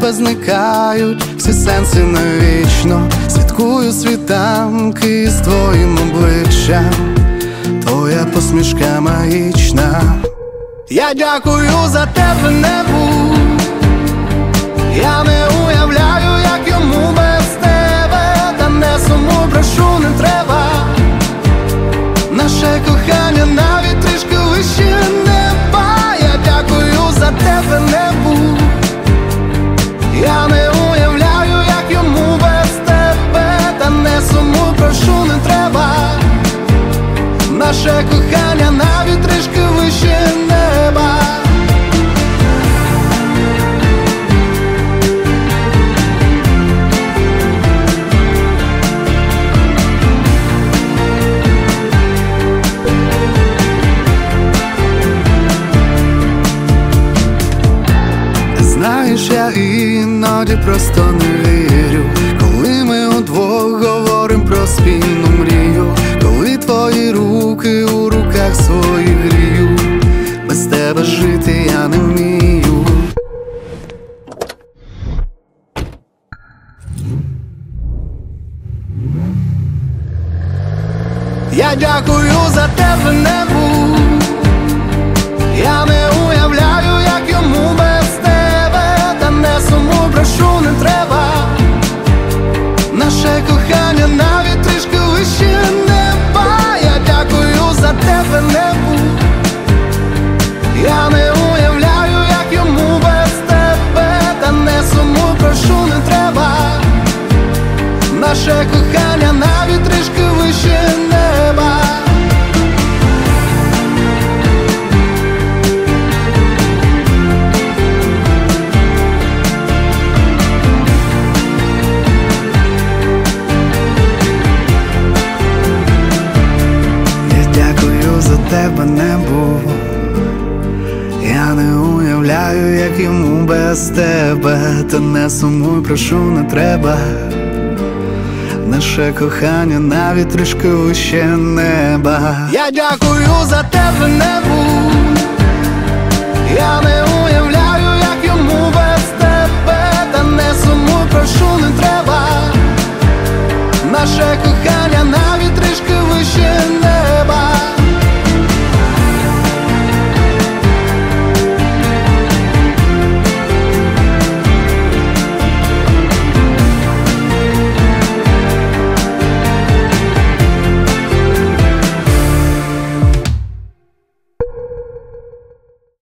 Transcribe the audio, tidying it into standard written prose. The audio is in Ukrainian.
тебе зникають всі сенси навічно. Святкую світанки з твоїм обличчям, твоя посмішка магічна. Я дякую за тебе небу, я не уявляю, як йому без тебе. Та не сумуй, прошу, не треба. Наше кохання навіть трішки вище неба. Я дякую за тебе небу, я не уявляю, як йому без тебе. Та не сумуй, прошу, не треба. Наше кохання навіть трішки вище неба. Знаєш, я іноді просто не вірю, коли ми удвох говорим про спільну мрію, коли твої руки у руках своїх грію. Без тебе жити я не вмію. Я дякую за тебе небу, я не уявляю, як йому без тебе. Та не сумуй, прошу, не треба. Наше кохання навіть трішки вище неба. Я дякую за тебе небу, я не уявляю, як йому без тебе. Та не сумуй, прошу, не треба. Наше кохання навіть трішки вище неба. Тебе небу, я не уявляю, як йому без тебе. Та не сумуй, прошу, не треба. Наше кохання навіть трішки вище неба. Я дякую за тебе небу, я не уявляю.